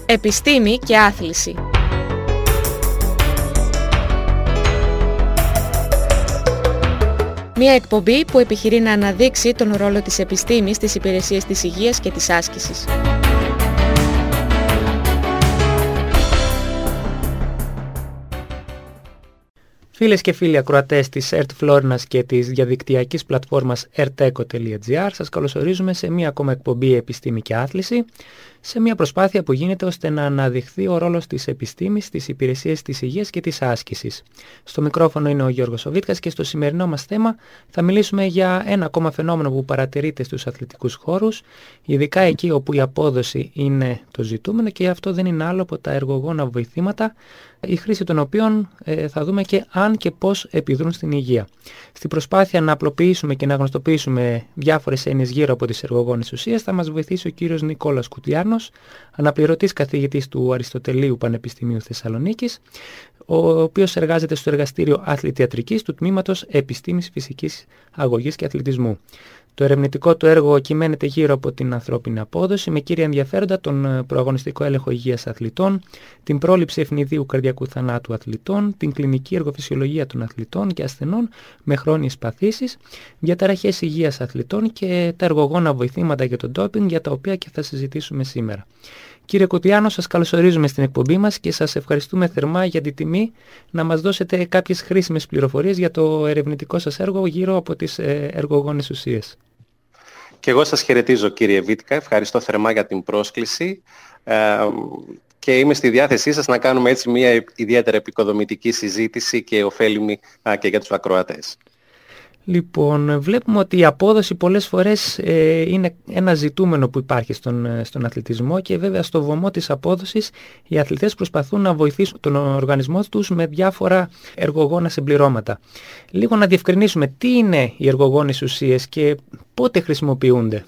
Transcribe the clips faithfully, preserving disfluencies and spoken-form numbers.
Επιστήμη και άθληση. Μια εκπομπή που επιχειρεί να αναδείξει τον ρόλο της επιστήμης στις υπηρεσίες της υγείας και της άσκησης. Φίλες και φίλοι ακροατές της ΕΡΤ Φλόρινας και της διαδικτυακής πλατφόρμας ερτέκο τελεία τζι άρ, σας καλωσορίζουμε σε μία ακόμα εκπομπή Επιστήμη και Άθληση, σε μία προσπάθεια που γίνεται ώστε να αναδειχθεί ο ρόλος της επιστήμης στις υπηρεσίες της υγείας και της άσκησης. Στο μικρόφωνο είναι ο Γιώργος Οβίτκας και στο σημερινό μας θέμα θα μιλήσουμε για ένα ακόμα φαινόμενο που παρατηρείται στους αθλητικούς χώρους, ειδικά εκεί όπου η απόδοση είναι το ζητούμενο, και αυτό δεν είναι άλλο από τα εργογόνα βοηθήματα, η χρήση των οποίων ε, θα δούμε και αν και πώς επιδρούν στην υγεία. Στην προσπάθεια να απλοποιήσουμε και να γνωστοποιήσουμε διάφορες έννοιες γύρω από τις εργογόνες ουσίες, θα μας βοηθήσει ο κύριος Νικόλας Κουτιάνος, αναπληρωτής καθηγητής του Αριστοτελείου Πανεπιστημίου Θεσσαλονίκης, ο οποίος εργάζεται στο εργαστήριο αθλητιατρικής του Τμήματος Επιστήμης Φυσικής Αγωγής και Αθλητισμού. Το ερευνητικό του έργο κυμαίνεται γύρω από την ανθρώπινη απόδοση, με κύρια ενδιαφέροντα τον προαγωνιστικό έλεγχο υγείας αθλητών, την πρόληψη ευνηδίου καρδιακού θανάτου αθλητών, την κλινική εργοφυσιολογία των αθλητών και ασθενών με χρόνιες παθήσεις, διαταραχές υγείας αθλητών και τα εργογόνα βοηθήματα για τον ντόπινγκ, για τα οποία και θα συζητήσουμε σήμερα. Κύριε Κουτιάνο, σας καλωσορίζουμε στην εκπομπή μας και σας ευχαριστούμε θερμά για την τιμή να μας δώσετε κάποιες χρήσιμες πληροφορίες για το ερευνητικό σας έργο γύρω από τις εργογόνες ουσίες. Και εγώ σας χαιρετίζω, κύριε Βίτκα, ευχαριστώ θερμά για την πρόσκληση ε, και είμαι στη διάθεσή σας να κάνουμε έτσι μια ιδιαίτερα επικοδομητική συζήτηση και ωφέλιμη α, και για τους ακροατές. Λοιπόν, βλέπουμε ότι η απόδοση πολλές φορές ε, είναι ένα ζητούμενο που υπάρχει στον, στον αθλητισμό, και βέβαια στο βωμό της απόδοσης οι αθλητές προσπαθούν να βοηθήσουν τον οργανισμό τους με διάφορα εργογόνα συμπληρώματα. Λίγο να διευκρινίσουμε τι είναι οι εργογόνες ουσίες και πότε χρησιμοποιούνται.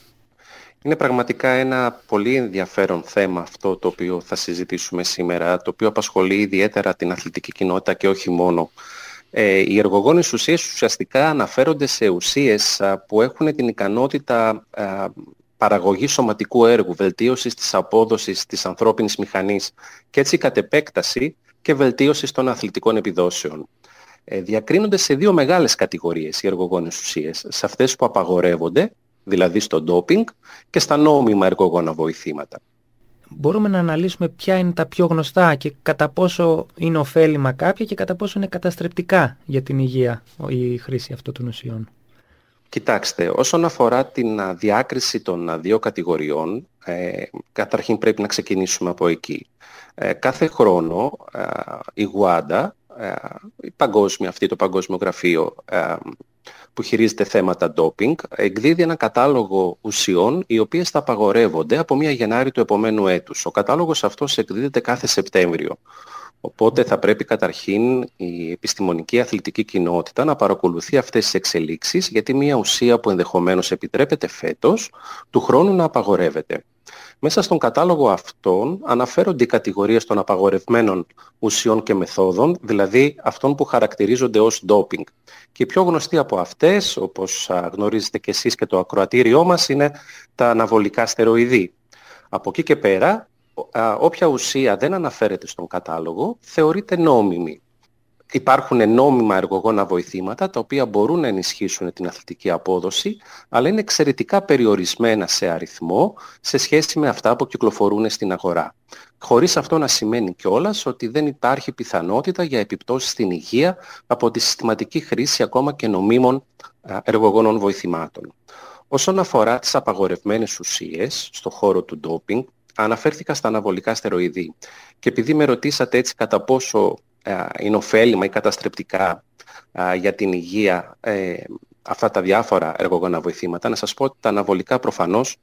Είναι πραγματικά ένα πολύ ενδιαφέρον θέμα αυτό το οποίο θα συζητήσουμε σήμερα, το οποίο απασχολεί ιδιαίτερα την αθλητική κοινότητα και όχι μόνο. Ε, οι εργογόνες ουσίες ουσιαστικά αναφέρονται σε ουσίες α, που έχουν την ικανότητα α, παραγωγής σωματικού έργου, βελτίωσης της απόδοσης της ανθρώπινης μηχανής και έτσι κατ' επέκταση και βελτίωσης των αθλητικών επιδόσεων. Ε, διακρίνονται σε δύο μεγάλες κατηγορίες οι εργογόνες ουσίες, σε αυτές που απαγορεύονται, δηλαδή στο ντόπινγκ, και στα νόμιμα εργογόνα βοηθήματα. Μπορούμε να αναλύσουμε ποια είναι τα πιο γνωστά και κατά πόσο είναι ωφέλιμα κάποια και κατά πόσο είναι καταστρεπτικά για την υγεία η χρήση αυτών των ουσιών. Κοιτάξτε, όσον αφορά την διάκριση των δύο κατηγοριών, ε, καταρχήν πρέπει να ξεκινήσουμε από εκεί. Ε, κάθε χρόνο ε, η Γουάντα, ε, η παγκόσμια, αυτή το παγκόσμιο γραφείο ε, που χειρίζεται θέματα ντόπινγκ, εκδίδει ένα κατάλογο ουσιών οι οποίες θα απαγορεύονται από πρώτη Γενάρη του επομένου έτους. Ο κατάλογος αυτός εκδίδεται κάθε Σεπτέμβριο. Οπότε θα πρέπει καταρχήν η επιστημονική αθλητική κοινότητα να παρακολουθεί αυτές τις εξελίξεις, γιατί μια ουσία που ενδεχομένως επιτρέπεται φέτος, του χρόνου να απαγορεύεται. Μέσα στον κατάλογο αυτών αναφέρονται οι κατηγορίες των απαγορευμένων ουσιών και μεθόδων, δηλαδή αυτών που χαρακτηρίζονται ως ντόπινγκ. Και οι πιο γνωστοί από αυτές, όπως γνωρίζετε και εσείς και το ακροατήριό μας, είναι τα αναβολικά στεροειδή. Από εκεί και πέρα, όποια ουσία δεν αναφέρεται στον κατάλογο θεωρείται νόμιμη. Υπάρχουν νόμιμα εργογόνα βοηθήματα τα οποία μπορούν να ενισχύσουν την αθλητική απόδοση, αλλά είναι εξαιρετικά περιορισμένα σε αριθμό σε σχέση με αυτά που κυκλοφορούν στην αγορά. Χωρίς αυτό να σημαίνει κιόλας ότι δεν υπάρχει πιθανότητα για επιπτώσεις στην υγεία από τη συστηματική χρήση ακόμα και νομίμων εργογόνων βοηθημάτων. Όσον αφορά τις απαγορευμένες ουσίες στον χώρο του ντόπινγκ, αναφέρθηκα στα αναβολικά στεροειδή. Και επειδή με ρωτήσατε έτσι κατά πόσο είναι ωφέλιμα ή καταστρεπτικά για την υγεία ε, αυτά τα διάφορα εργογόνα βοηθήματα, να σας πω ότι τα αναβολικά προφανώς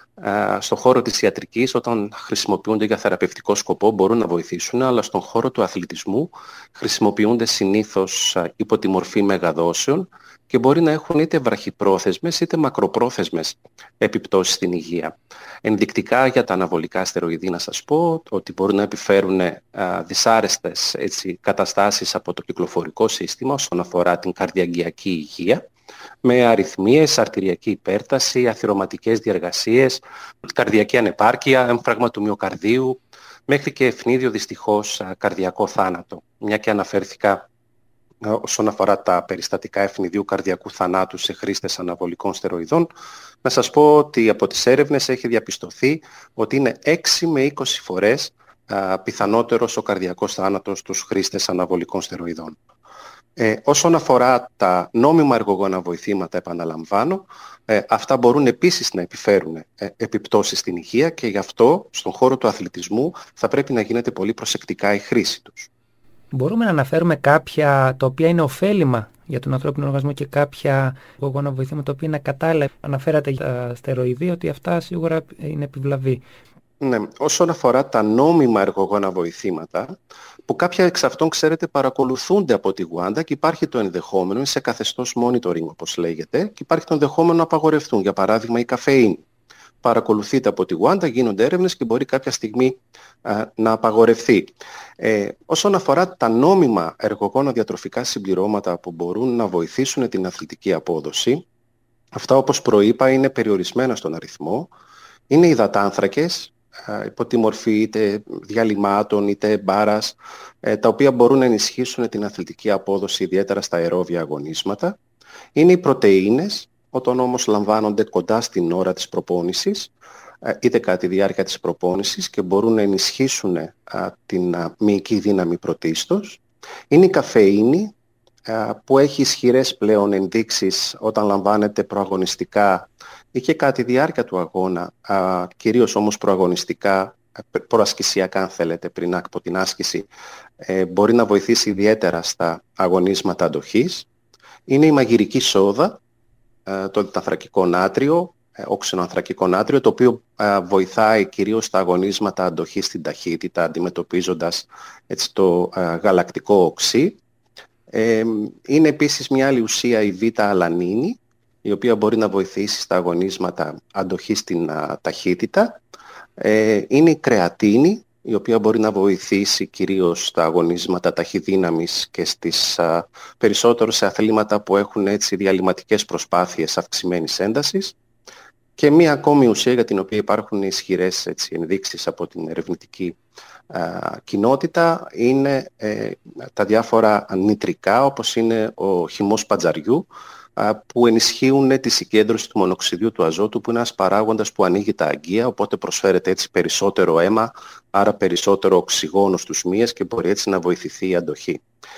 στον χώρο της ιατρικής, όταν χρησιμοποιούνται για θεραπευτικό σκοπό, μπορούν να βοηθήσουν, αλλά στον χώρο του αθλητισμού χρησιμοποιούνται συνήθως υπό τη μορφή μεγαδόσεων και μπορεί να έχουν είτε βραχυπρόθεσμες είτε μακροπρόθεσμες επιπτώσεις στην υγεία. Ενδεικτικά για τα αναβολικά στεροειδή να σας πω ότι μπορούν να επιφέρουν α, δυσάρεστες έτσι, καταστάσεις από το κυκλοφορικό σύστημα όσον αφορά την καρδιαγγειακή υγεία, με αρρυθμίες, αρτηριακή υπέρταση, αθυρωματικές διεργασίες, καρδιακή ανεπάρκεια, έμφραγμα του μυοκαρδίου, μέχρι και ευνίδιο δυστυχώς καρδιακό θάνατο. Μια και αναφέρθηκα όσον αφορά τα περιστατικά ευνηδίου καρδιακού θανάτου σε χρήστες αναβολικών στεροειδών, να σας πω ότι από τις έρευνες έχει διαπιστωθεί ότι είναι έξι με είκοσι φορές α, πιθανότερος ο καρδιακός θάνατος στους χρήστες αναβολικών στεροειδών. Ε, όσον αφορά τα νόμιμα εργογόνα βοηθήματα, επαναλαμβάνω, ε, αυτά μπορούν επίσης να επιφέρουν ε, επιπτώσεις στην υγεία και γι' αυτό στον χώρο του αθλητισμού θα πρέπει να γίνεται πολύ προσεκτικά η χρήση τους. Μπορούμε να αναφέρουμε κάποια τα οποία είναι ωφέλιμα για τον ανθρώπινο οργανισμό και κάποια εργογόνα βοηθήματα τα οποία είναι κατάλληλα. Αναφέρατε για τα στεροειδή ότι αυτά σίγουρα είναι επιβλαβή. Ναι, όσον αφορά τα νόμιμα εργογόνα βοηθήματα, που κάποια εξ αυτών, ξέρετε, παρακολουθούνται από τη Wanda και υπάρχει το ενδεχόμενο, είναι σε καθεστώς monitoring όπως λέγεται, και υπάρχει το ενδεχόμενο να απαγορευτούν, για παράδειγμα η καφεΐνη. Παρακολουθείται από τη Wanda, γίνονται έρευνες και μπορεί κάποια στιγμή α, να απαγορευτεί. Ε, όσον αφορά τα νόμιμα εργογόνα διατροφικά συμπληρώματα που μπορούν να βοηθήσουν την αθλητική απόδοση, αυτά όπως προείπα είναι περιορισμένα στον αριθμό, είναι υδατάνθρακες, υπό τη μορφή είτε διαλυμάτων είτε μπάρας, τα οποία μπορούν να ενισχύσουν την αθλητική απόδοση ιδιαίτερα στα αερόβια αγωνίσματα. Είναι οι πρωτεΐνες, όταν όμως λαμβάνονται κοντά στην ώρα της προπόνησης, είτε κατά τη διάρκεια της προπόνησης και μπορούν να ενισχύσουν την μυϊκή δύναμη πρωτίστως. Είναι η καφεΐνη, που έχει ισχυρές πλέον ενδείξεις όταν λαμβάνεται προαγωνιστικά ή και κατά τη διάρκεια του αγώνα, α, κυρίως όμως προαγωνιστικά, προασκησιακά αν θέλετε, πριν από την άσκηση, ε, μπορεί να βοηθήσει ιδιαίτερα στα αγωνίσματα αντοχής. Είναι η μαγειρική σόδα, ε, το ανθρακικό νάτριο, ε, όξινο ανθρακικό νάτριο, το οποίο ε, βοηθάει κυρίως στα αγωνίσματα αντοχής στην ταχύτητα, αντιμετωπίζοντας έτσι, το ε, γαλακτικό οξύ. Ε, είναι επίσης μια άλλη ουσία, η β-αλανίνη, η οποία μπορεί να βοηθήσει στα αγωνίσματα αντοχής στην α, ταχύτητα. Ε, είναι η κρεατίνη, η οποία μπορεί να βοηθήσει κυρίως στα αγωνίσματα ταχυδύναμης και στις, α, περισσότερο σε αθλήματα που έχουν έτσι, διαλυματικές προσπάθειες αυξημένης έντασης. Και μία ακόμη ουσία για την οποία υπάρχουν ισχυρές έτσι, ενδείξεις από την ερευνητική α, κοινότητα είναι ε, τα διάφορα νητρικά, όπως είναι ο χυμός παντζαριού, που ενισχύουν τη συγκέντρωση του μονοξυδίου του αζότου, που είναι ένας παράγοντας που ανοίγει τα αγγεία, οπότε προσφέρεται έτσι περισσότερο αίμα, άρα περισσότερο οξυγόνο στους μύες και μπορεί έτσι να βοηθηθεί η αντοχή.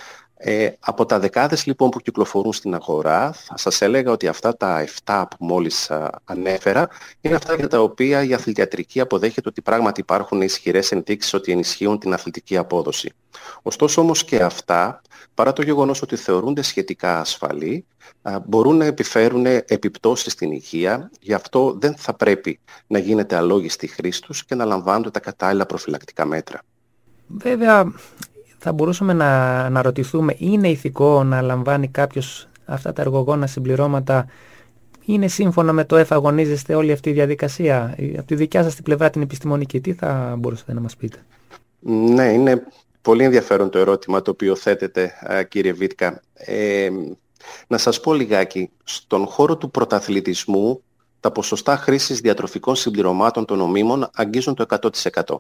Ε, από τα δεκάδες λοιπόν που κυκλοφορούν στην αγορά, θα σας έλεγα ότι αυτά τα επτά που μόλις α, ανέφερα είναι αυτά για τα οποία η αθλητιατρική αποδέχεται ότι πράγματι υπάρχουν ισχυρές ενδείξεις ότι ενισχύουν την αθλητική απόδοση. Ωστόσο όμως και αυτά, παρά το γεγονός ότι θεωρούνται σχετικά ασφαλή, α, μπορούν να επιφέρουν επιπτώσεις στην υγεία, γι' αυτό δεν θα πρέπει να γίνεται αλόγιστη χρήση τους και να λαμβάνονται τα κατάλληλα προφυλακτικά μέτρα. Βέβαια, θα μπορούσαμε να αναρωτηθούμε, είναι ηθικό να λαμβάνει κάποιος αυτά τα εργογόνα συμπληρώματα, είναι σύμφωνα με το εφαγωνίζεστε όλη αυτή η διαδικασία? Από τη δικιά σας την πλευρά την επιστημονική, τι θα μπορούσατε να μας πείτε? Ναι, είναι πολύ ενδιαφέρον το ερώτημα το οποίο θέτετε, κύριε Βίτκα. Ε, να σας πω λιγάκι, στον χώρο του πρωταθλητισμού τα ποσοστά χρήσης διατροφικών συμπληρωμάτων των ομίμων αγγίζουν το εκατό τοις εκατό.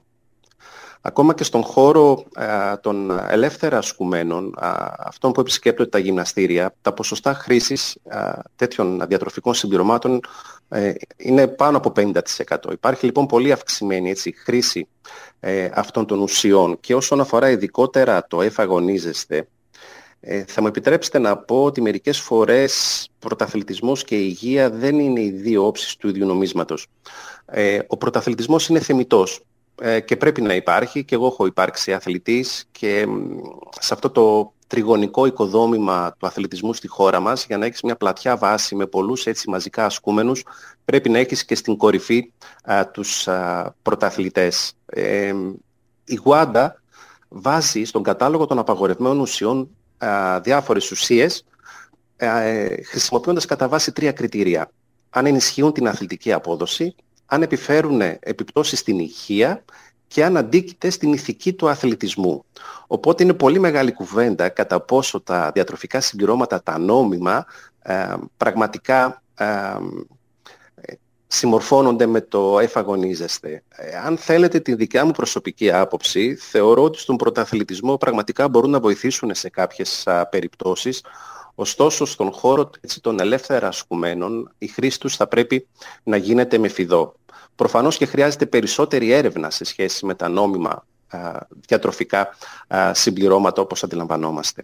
Ακόμα και στον χώρο α, των ελεύθερα ασκουμένων, α, αυτών που επισκέπτονται τα γυμναστήρια, τα ποσοστά χρήσης α, τέτοιων διατροφικών συμπληρωμάτων ε, είναι πάνω από πενήντα τοις εκατό. Υπάρχει λοιπόν πολύ αυξημένη έτσι, χρήση ε, αυτών των ουσιών. Και όσον αφορά ειδικότερα το εφαγωνίζεστε, ε, θα μου επιτρέψετε να πω ότι μερικές φορές πρωταθλητισμός και υγεία δεν είναι οι δύο όψεις του ίδιου νομίσματος. Ε, ο πρωταθλητισμός είναι θεμιτός και πρέπει να υπάρχει, και εγώ έχω υπάρξει αθλητής, και σε αυτό το τριγωνικό οικοδόμημα του αθλητισμού στη χώρα μας, για να έχεις μια πλατιά βάση με πολλούς έτσι μαζικά ασκούμενους, πρέπει να έχεις και στην κορυφή α, τους α, πρωταθλητές. Ε, η Wanda βάζει στον κατάλογο των απαγορευμένων ουσιών α, διάφορες ουσίες, α, ε, χρησιμοποιώντας κατά βάση τρία κριτήρια. Αν ενισχύουν την αθλητική απόδοση, αν επιφέρουν επιπτώσεις στην υγεία και αν αντίκειται στην ηθική του αθλητισμού. Οπότε είναι πολύ μεγάλη κουβέντα κατά πόσο τα διατροφικά συμπληρώματα, τα νόμιμα, ε, πραγματικά ε, συμμορφώνονται με το εφαγωνίζεστε. Ε, αν θέλετε τη δικιά μου προσωπική άποψη, θεωρώ ότι στον πρωταθλητισμό πραγματικά μπορούν να βοηθήσουν σε κάποιες α, περιπτώσεις. Ωστόσο, στον χώρο έτσι, των ελεύθερα ασκουμένων, η χρήση τους θα πρέπει να γίνεται με φιδό. Προφανώς και χρειάζεται περισσότερη έρευνα σε σχέση με τα νόμιμα α, διατροφικά α, συμπληρώματα όπως αντιλαμβανόμαστε.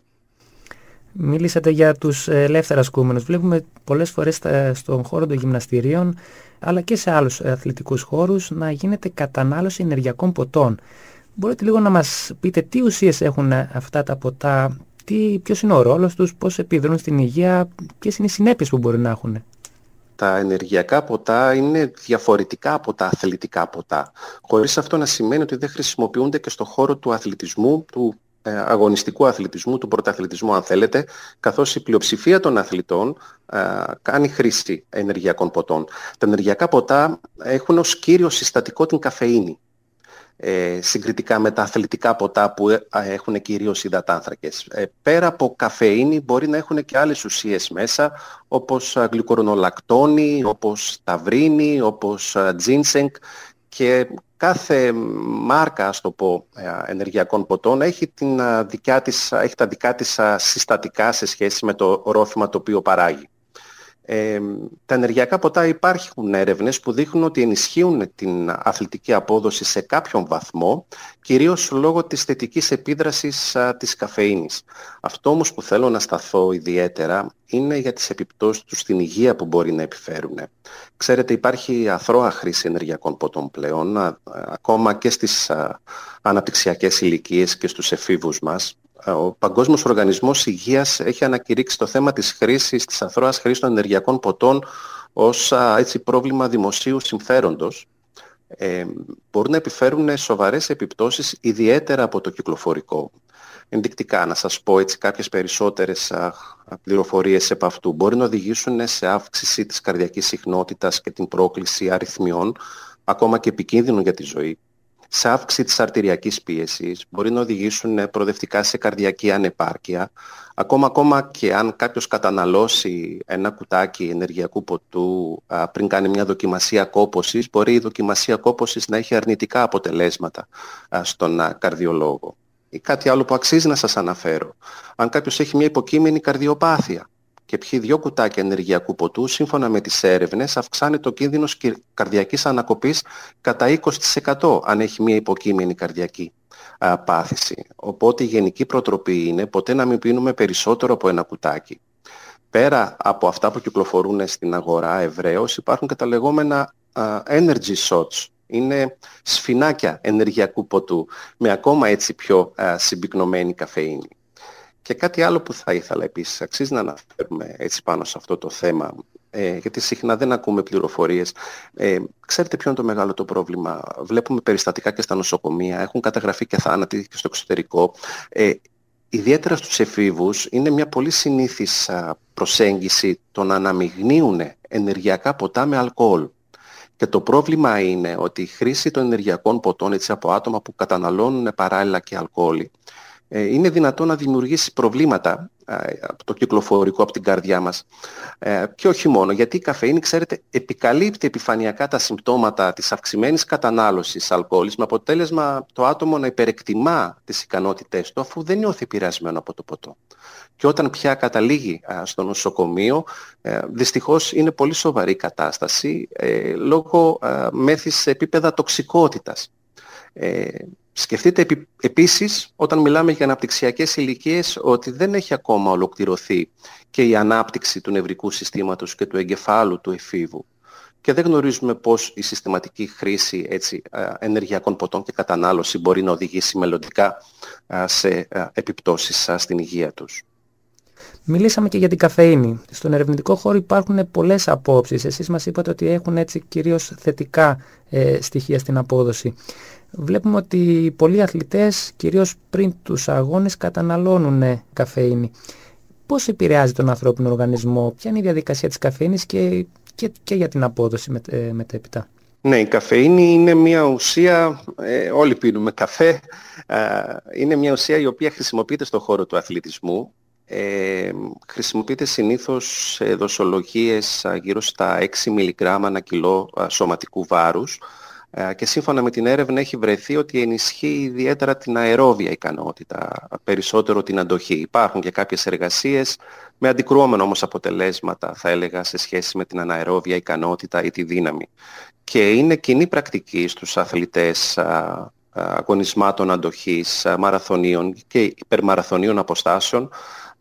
Μίλησατε για τους ελεύθερα ασκούμενους. Βλέπουμε πολλές φορές στον χώρο των γυμναστηρίων, αλλά και σε άλλους αθλητικούς χώρους, να γίνεται κατανάλωση ενεργειακών ποτών. Μπορείτε λίγο να μας πείτε τι ουσίες έχουν αυτά τα ποτά, τι, ποιος είναι ο ρόλος τους, πώς επιδρούν στην υγεία, ποιες είναι οι συνέπειες που μπορεί να έχουν? Τα ενεργειακά ποτά είναι διαφορετικά από τα αθλητικά ποτά, χωρίς αυτό να σημαίνει ότι δεν χρησιμοποιούνται και στον χώρο του αθλητισμού, του αγωνιστικού αθλητισμού, του πρωταθλητισμού αν θέλετε, καθώς η πλειοψηφία των αθλητών α, κάνει χρήση ενεργειακών ποτών. Τα ενεργειακά ποτά έχουν ως κύριο συστατικό την καφεΐνη, ε, συγκριτικά με τα αθλητικά ποτά που ε, έχουν κυρίως υδατάνθρακες. Ε, πέρα από καφεΐνη μπορεί να έχουν και άλλες ουσίες μέσα, όπως γλυκορονολακτόνη, όπως ταυρίνη, όπως ginseng, και κάθε μάρκα, ας το πω, ενεργειακών ποτών έχει, την δικιά της, έχει τα δικά της συστατικά σε σχέση με το ρόφημα το οποίο παράγει. Ε, τα ενεργειακά ποτά, υπάρχουν έρευνες που δείχνουν ότι ενισχύουν την αθλητική απόδοση σε κάποιον βαθμό, κυρίως λόγω της θετικής επίδρασης α, της καφεΐνης. Αυτό όμως που θέλω να σταθώ ιδιαίτερα είναι για τις επιπτώσεις τους στην υγεία που μπορεί να επιφέρουν. Ξέρετε, υπάρχει αθρώα χρήση ενεργειακών ποτών πλέον, α, ακόμα και στις α, αναπτυξιακές ηλικίες και στους εφήβους μας. Ο Παγκόσμιος Οργανισμός Υγείας έχει ανακηρύξει το θέμα της χρήσης, της αθρώας χρήσης των ενεργειακών ποτών ως έτσι, πρόβλημα δημοσίου συμφέροντος. Ε, μπορούν να επιφέρουν σοβαρές επιπτώσεις, ιδιαίτερα από το κυκλοφορικό. Ενδεικτικά, να σας πω έτσι κάποιες περισσότερες α, πληροφορίες επ' αυτού. Μπορεί να οδηγήσουν σε αύξηση της καρδιακής συχνότητας και την πρόκληση αρρυθμιών, ακόμα και επικίνδυνων για τη ζωή. Σε αύξηση της αρτηριακής πίεσης, μπορεί να οδηγήσουν προοδευτικά σε καρδιακή ανεπάρκεια. Ακόμα, ακόμα και αν κάποιος καταναλώσει ένα κουτάκι ενεργειακού ποτού α, πριν κάνει μια δοκιμασία κόπωσης, μπορεί η δοκιμασία κόπωσης να έχει αρνητικά αποτελέσματα α, στον α, καρδιολόγο. Ή κάτι άλλο που αξίζει να σας αναφέρω. Αν κάποιος έχει μια υποκείμενη καρδιοπάθεια και πιει δύο κουτάκια ενεργειακού ποτού, σύμφωνα με τις έρευνες, αυξάνεται ο κίνδυνος καρδιακής ανακοπής κατά είκοσι τοις εκατό αν έχει μια υποκείμενη καρδιακή α, πάθηση. Οπότε η γενική προτροπή είναι ποτέ να μην πίνουμε περισσότερο από ένα κουτάκι. Πέρα από αυτά που κυκλοφορούν στην αγορά ευρέως, υπάρχουν και τα λεγόμενα α, energy shots. Είναι σφινάκια ενεργειακού ποτού με ακόμα έτσι πιο α, συμπυκνωμένη καφεΐνη. Και κάτι άλλο που θα ήθελα επίσης, αξίζει να αναφέρουμε έτσι πάνω σε αυτό το θέμα, ε, γιατί συχνά δεν ακούμε πληροφορίες. Ε, ξέρετε ποιο είναι το μεγάλο το πρόβλημα? Βλέπουμε περιστατικά και στα νοσοκομεία, έχουν καταγραφεί και θάνατοι και στο εξωτερικό. Ε, ιδιαίτερα στους εφήβους είναι μια πολύ συνήθις προσέγγιση το να αναμειγνύουν ενεργειακά ποτά με αλκοόλ. Και το πρόβλημα είναι ότι η χρήση των ενεργειακών ποτών έτσι, από άτομα που καταναλώνουν παράλληλα και αλκοόλ είναι δυνατό να δημιουργήσει προβλήματα από το κυκλοφορικό, από την καρδιά μας. Και όχι μόνο, γιατί η καφεΐνη, ξέρετε, επικαλύπτει επιφανειακά τα συμπτώματα της αυξημένης κατανάλωσης αλκοόλης, με αποτέλεσμα το άτομο να υπερεκτιμά τις ικανότητές του, αφού δεν νιώθει επηρεασμένο από το ποτό. Και όταν πια καταλήγει στο νοσοκομείο, δυστυχώς είναι πολύ σοβαρή κατάσταση, λόγω μέθης σε επίπεδα τοξικότητας. Σκεφτείτε επί, επίσης, όταν μιλάμε για αναπτυξιακές ηλικίες, ότι δεν έχει ακόμα ολοκληρωθεί και η ανάπτυξη του νευρικού συστήματος και του εγκεφάλου του εφήβου. Και δεν γνωρίζουμε πώς η συστηματική χρήση έτσι, ενεργειακών ποτών και κατανάλωση μπορεί να οδηγήσει μελλοντικά σε επιπτώσεις στην υγεία τους. Μιλήσαμε και για την καφεΐνη. Στον ερευνητικό χώρο υπάρχουν πολλές απόψεις. Εσείς μας είπατε ότι έχουν έτσι κυρίως θετικά ε, στοιχεία στην απόδοση. Βλέπουμε ότι πολλοί αθλητές, κυρίως πριν τους αγώνες, καταναλώνουν καφεΐνη. Πώς επηρεάζει τον ανθρώπινο οργανισμό, ποια είναι η διαδικασία της καφεΐνης και, και, και για την απόδοση με, ε, μετέπειτα? Ναι, η καφεΐνη είναι μια ουσία, ε, όλοι πίνουμε καφέ, ε, είναι μια ουσία η οποία χρησιμοποιείται στον χώρο του αθλητισμού. Ε, χρησιμοποιείται συνήθως σε δοσολογίες γύρω στα έξι μιλιγκράμμ ανά κιλό σωματικού βάρους και σύμφωνα με την έρευνα έχει βρεθεί ότι ενισχύει ιδιαίτερα την αερόβια ικανότητα, περισσότερο την αντοχή. Υπάρχουν και κάποιες εργασίες με αντικρουόμενα όμως αποτελέσματα, θα έλεγα, σε σχέση με την αναερόβια ικανότητα ή τη δύναμη. Και είναι κοινή πρακτική στους αθλητές αγωνισμάτων αντοχής, μαραθωνίων και υπερμαραθωνίων αποστάσεων,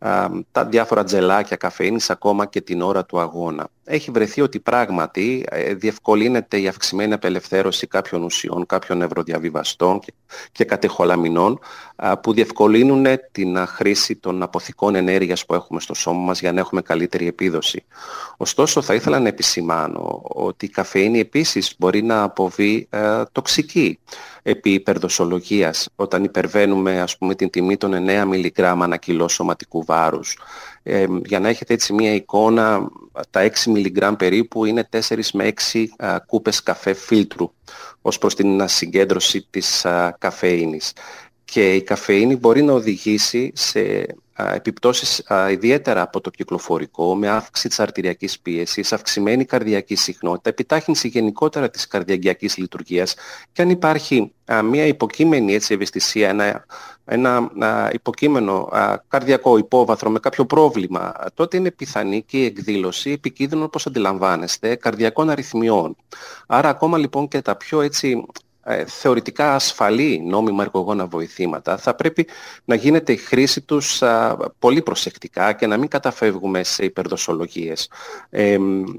τα διάφορα τζελάκια καφεΐνης ακόμα και την ώρα του αγώνα. Έχει βρεθεί ότι πράγματι διευκολύνεται η αυξημένη απελευθέρωση κάποιων ουσιών, κάποιων νευροδιαβιβαστών και, και κατεχολαμινών που διευκολύνουν την χρήση των αποθηκών ενέργειας που έχουμε στο σώμα μας για να έχουμε καλύτερη επίδοση. Ωστόσο, θα ήθελα να επισημάνω ότι η καφεΐνη επίσης μπορεί να αποβεί ε, τοξική επί υπερδοσολογίας, όταν υπερβαίνουμε, ας πούμε, την τιμή των εννέα μιλιγκράμμ ανά κιλό σωματικού βάρους. Ε, για να έχετε έτσι μία εικόνα, τα έξι μιλιγκράμμ περίπου είναι τέσσερις με έξι α, κούπες καφέ φίλτρου ως προς την συγκέντρωση της α, καφεΐνης. Και η καφεΐνη μπορεί να οδηγήσει σε α, επιπτώσεις α, ιδιαίτερα από το κυκλοφορικό, με αύξηση της αρτηριακής πίεσης, αυξημένη καρδιακή συχνότητα, επιτάχυνση γενικότερα της καρδιαγγειακής λειτουργίας, και αν υπάρχει α, μια υποκείμενη έτσι, ευαισθησία, ένα, ένα α, υποκείμενο α, καρδιακό υπόβαθρο με κάποιο πρόβλημα, τότε είναι πιθανή και η εκδήλωση επικίνδυνων, όπως αντιλαμβάνεστε, καρδιακών αρρυθμιών. Άρα ακόμα λοιπόν και τα πιο έτσι θεωρητικά ασφαλή νόμιμα εργογόνα βοηθήματα θα πρέπει να γίνεται η χρήση τους α, πολύ προσεκτικά και να μην καταφεύγουμε σε υπερδοσολογίες. Ε,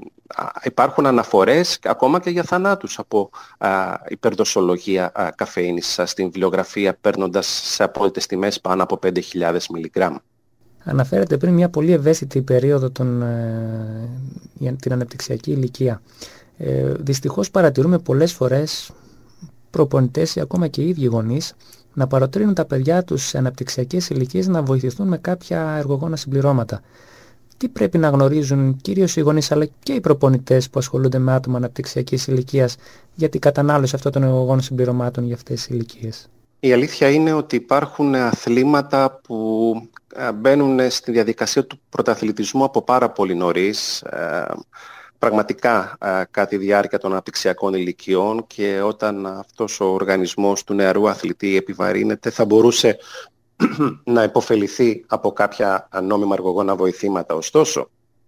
υπάρχουν αναφορές ακόμα και για θανάτους από α, υπερδοσολογία α, καφεΐνης α, στην βιβλιογραφία, παίρνοντας σε απόλυτες τιμές πάνω από πέντε χιλιάδες μιλιγκράμμ. Αναφέρεται πριν μια πολύ ευαίσθητη περίοδο των, ε, για την αναπτυξιακή ηλικία. Ε, δυστυχώς παρατηρούμε πολλές φορές προπονητές ή ακόμα και οι ίδιοι γονείς να παροτρύνουν τα παιδιά τους σε αναπτυξιακές ηλικίες να βοηθηθούν με κάποια εργογόνα συμπληρώματα. Τι πρέπει να γνωρίζουν κυρίως οι γονείς αλλά και οι προπονητές που ασχολούνται με άτομα αναπτυξιακής ηλικίας για την κατανάλωση αυτών των εργογόνων συμπληρωμάτων για αυτές τις ηλικίες? Η αλήθεια είναι ότι υπάρχουν αθλήματα που μπαίνουν στη διαδικασία του πρωταθλητισμού από πάρα πολύ νωρίς, πραγματικά κατά τη διάρκεια των αναπτυξιακών ηλικιών, και όταν αυτός ο οργανισμός του νεαρού αθλητή επιβαρύνεται θα μπορούσε να υποφεληθεί από κάποια νόμιμα εργογόνα βοηθήματα. Ωστόσο,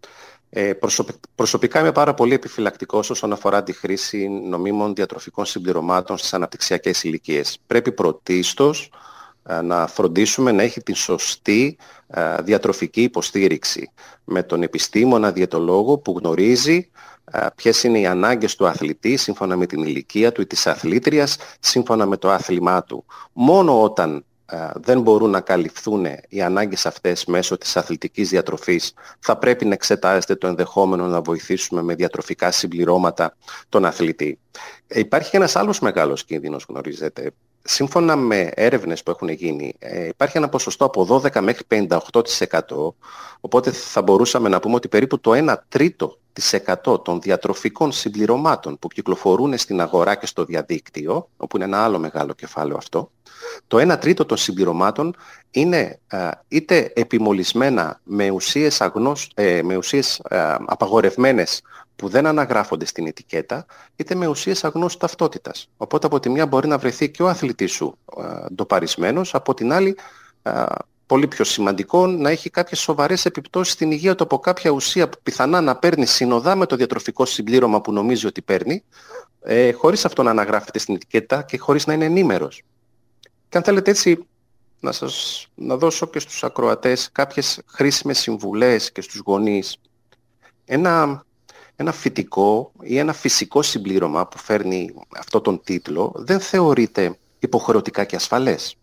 προσωπικά είμαι πάρα πολύ επιφυλακτικός όσον αφορά τη χρήση νομίμων διατροφικών συμπληρωμάτων στις αναπτυξιακές ηλικίες. Πρέπει πρωτίστως να φροντίσουμε να έχει την σωστή διατροφική υποστήριξη με τον επιστήμονα διαιτολόγο που γνωρίζει ποιες είναι οι ανάγκες του αθλητή σύμφωνα με την ηλικία του ή της αθλήτριας, σύμφωνα με το άθλημά του. Μόνο όταν δεν μπορούν να καλυφθούν οι ανάγκες αυτές μέσω της αθλητικής διατροφής, θα πρέπει να εξετάζεται το ενδεχόμενο να βοηθήσουμε με διατροφικά συμπληρώματα τον αθλητή. Υπάρχει ένας άλλος μεγάλος κίνδυνος, γνωρίζετε. Σύμφωνα με έρευνες που έχουν γίνει, υπάρχει ένα ποσοστό από δώδεκα μέχρι πενήντα οκτώ τοις εκατό, οπότε θα μπορούσαμε να πούμε ότι περίπου το ένα τρίτο της εκατό των διατροφικών συμπληρωμάτων που κυκλοφορούν στην αγορά και στο διαδίκτυο, όπου είναι ένα άλλο μεγάλο κεφάλαιο αυτό, το ένα τρίτο των συμπληρωμάτων είναι α, είτε επιμολυσμένα με ουσίες, αγνώσ, ε, με ουσίες α, απαγορευμένες που δεν αναγράφονται στην ετικέτα, είτε με ουσίες αγνώστου ταυτότητας. Οπότε από τη μια μπορεί να βρεθεί και ο αθλητής σου α, ντοπαρισμένος, από την άλλη, α, πολύ πιο σημαντικό, να έχει κάποιες σοβαρές επιπτώσεις στην υγεία του από κάποια ουσία που πιθανά να παίρνει συνοδά με το διατροφικό συμπλήρωμα που νομίζει ότι παίρνει, ε, χωρίς αυτό να αναγράφεται στην ετικέτα και χωρίς να είναι ενήμερος. Και αν θέλετε έτσι να σας να δώσω και στους ακροατές κάποιες χρήσιμες συμβουλές και στους γονείς, ένα, ένα φυτικό ή ένα φυσικό συμπλήρωμα που φέρνει αυτό τον τίτλο δεν θεωρείται υποχρεωτικά και ασφαλές.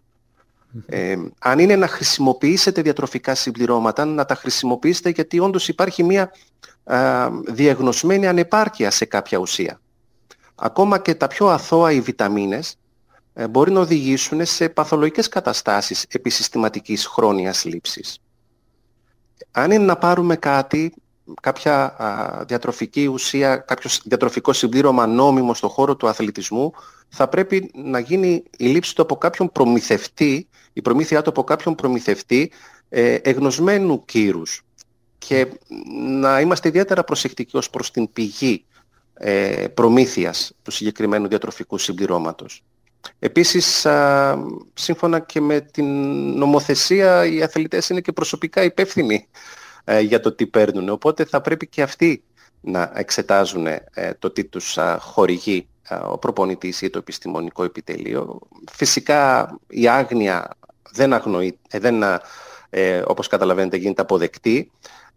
Ε, αν είναι να χρησιμοποιήσετε διατροφικά συμπληρώματα, να τα χρησιμοποιήσετε γιατί όντως υπάρχει μια α, διαγνωσμένη ανεπάρκεια σε κάποια ουσία. Ακόμα και τα πιο αθώα οι βιταμίνες ε, μπορεί να οδηγήσουν σε παθολογικές καταστάσεις επισυστηματικής χρόνιας λήψης. Αν είναι να πάρουμε κάτι, κάποια α, διατροφική ουσία, κάποιο διατροφικό συμπλήρωμα νόμιμο στον χώρο του αθλητισμού, θα πρέπει να γίνει η λήψη του από κάποιον προμηθευτή, η προμήθειά του από κάποιον προμηθευτή ε, εγνωσμένου κύρους και να είμαστε ιδιαίτερα προσεκτικοί ως προς την πηγή ε, προμήθειας του συγκεκριμένου διατροφικού συμπληρώματος. Επίσης, α, σύμφωνα και με την νομοθεσία, οι αθλητές είναι και προσωπικά υπεύθυνοι ε, για το τι παίρνουν, οπότε θα πρέπει και αυτοί να εξετάζουν ε, το τι τους α, χορηγεί α, ο προπονητής ή το επιστημονικό επιτελείο. Φυσικά η άγνοια δεν αγνοεί, ε, δεν, ε, όπως καταλαβαίνετε, γίνεται αποδεκτή,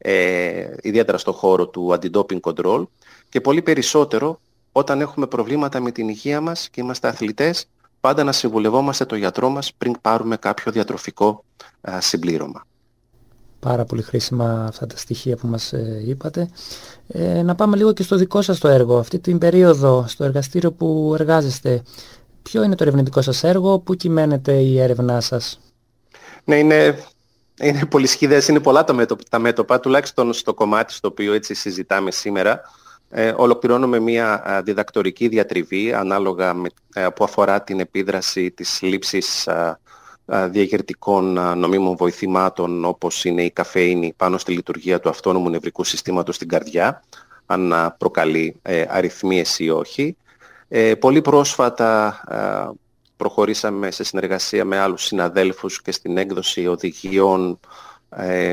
ε, ιδιαίτερα στον χώρο του anti-doping control, και πολύ περισσότερο όταν έχουμε προβλήματα με την υγεία μας και είμαστε αθλητές, πάντα να συμβουλευόμαστε τον γιατρό μας πριν πάρουμε κάποιο διατροφικό α, συμπλήρωμα. Πάρα πολύ χρήσιμα αυτά τα στοιχεία που μας ε, είπατε. Ε, να πάμε λίγο και στο δικό σας το έργο. Αυτή την περίοδο, στο εργαστήριο που εργάζεστε, ποιο είναι το ερευνητικό σας έργο, πού κυμαίνεται η έρευνά σας? Ναι, είναι, είναι πολύ σχηδές, είναι πολλά τα μέτωπα, τα μέτωπα, τουλάχιστον στο κομμάτι στο οποίο έτσι συζητάμε σήμερα. Ε, ολοκληρώνουμε μια διδακτορική διατριβή ανάλογα με, ε, που αφορά την επίδραση της λήψης ε, ε, διαγερτικών ε, νομίμων βοηθημάτων, όπως είναι η καφεΐνη, πάνω στη λειτουργία του αυτόνομου νευρικού συστήματος στην καρδιά, αν ε, προκαλεί ε, αρρυθμίες ή όχι. Ε, πολύ πρόσφατα ε, προχωρήσαμε σε συνεργασία με άλλους συναδέλφους και στην έκδοση οδηγιών ε,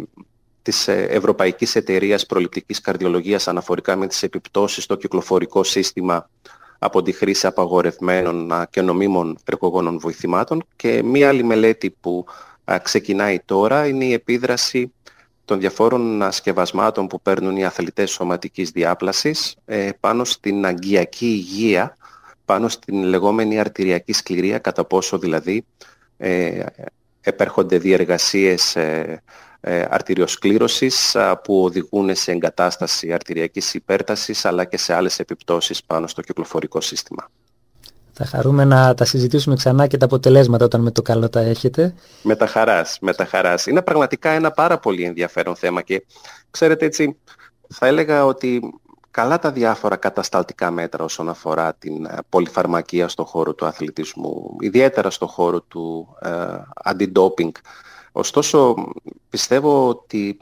της Ευρωπαϊκής Εταιρείας Προληπτικής Καρδιολογίας αναφορικά με τις επιπτώσεις στο κυκλοφορικό σύστημα από τη χρήση απαγορευμένων και νομίμων εργογόνων βοηθημάτων, και μία άλλη μελέτη που ξεκινάει τώρα είναι η επίδραση των διαφόρων σκευασμάτων που παίρνουν οι αθλητές σωματικής διάπλασης πάνω στην αγκιακή υγεία, πάνω στην λεγόμενη αρτηριακή σκληρία, κατά πόσο δηλαδή ε, επέρχονται διεργασίες ε, αρτηριοσκλήρωσης που οδηγούν σε εγκατάσταση αρτηριακής υπέρτασης, αλλά και σε άλλες επιπτώσεις πάνω στο κυκλοφορικό σύστημα. Θα χαρούμε να τα συζητήσουμε ξανά και τα αποτελέσματα όταν με το καλό τα έχετε. Με τα χαράς, με τα χαράς. Είναι πραγματικά ένα πάρα πολύ ενδιαφέρον θέμα και ξέρετε, έτσι θα έλεγα ότι καλά τα διάφορα κατασταλτικά μέτρα όσον αφορά την πολυφαρμακεία στον χώρο του αθλητισμού, ιδιαίτερα στον χώρο του ε, anti-doping. Ωστόσο, πιστεύω ότι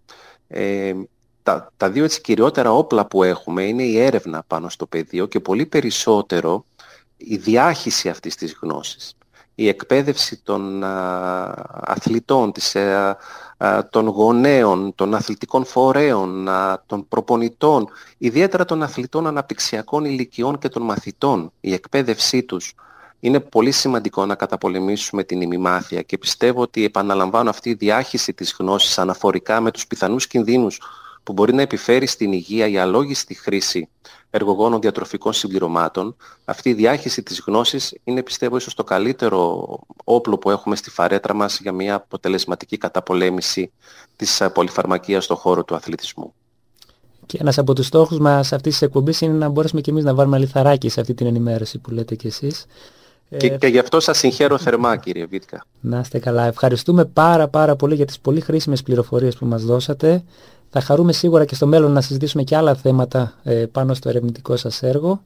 ε, τα, τα δύο έτσι κυριότερα όπλα που έχουμε είναι η έρευνα πάνω στο πεδίο και πολύ περισσότερο η διάχυση αυτής της γνώσης. Η εκπαίδευση των α, αθλητών, της, α, α, των γονέων, των αθλητικών φορέων, α, των προπονητών, ιδιαίτερα των αθλητών αναπτυξιακών ηλικιών και των μαθητών, η εκπαίδευσή τους. Είναι πολύ σημαντικό να καταπολεμήσουμε την ημιμάθεια και πιστεύω ότι, επαναλαμβάνω, αυτή η διάχυση της γνώσης αναφορικά με τους πιθανούς κινδύνους που μπορεί να επιφέρει στην υγεία η αλόγιστη χρήση εργογόνων διατροφικών συμπληρωμάτων, αυτή η διάχυση της γνώσης είναι, πιστεύω, ίσως το καλύτερο όπλο που έχουμε στη φαρέτρα μας για μια αποτελεσματική καταπολέμηση της πολυφαρμακείας στον χώρο του αθλητισμού. Και ένας από τους στόχους μας αυτής της εκπομπής είναι να μπορέσουμε και εμείς να βάλουμε λιθαράκι σε αυτή την ενημέρωση που λέτε κι εσείς. Και, και γι' αυτό σας συγχαίρω θερμά, κύριε Βίτκα. Να είστε καλά. Ευχαριστούμε πάρα πάρα πολύ για τις πολύ χρήσιμες πληροφορίες που μας δώσατε. Θα χαρούμε σίγουρα και στο μέλλον να συζητήσουμε και άλλα θέματα ε, πάνω στο ερευνητικό σας έργο.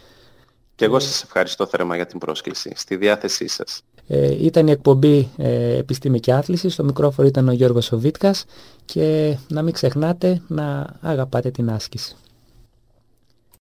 Και εγώ σας ευχαριστώ θερμά για την πρόσκληση. Στη διάθεσή σας. Ε, ήταν η εκπομπή ε, Επιστήμη και Άθληση. Στο μικρόφωνο ήταν ο Γιώργος ο Βίτκας. Και να μην ξεχνάτε να αγαπάτε την άσκηση.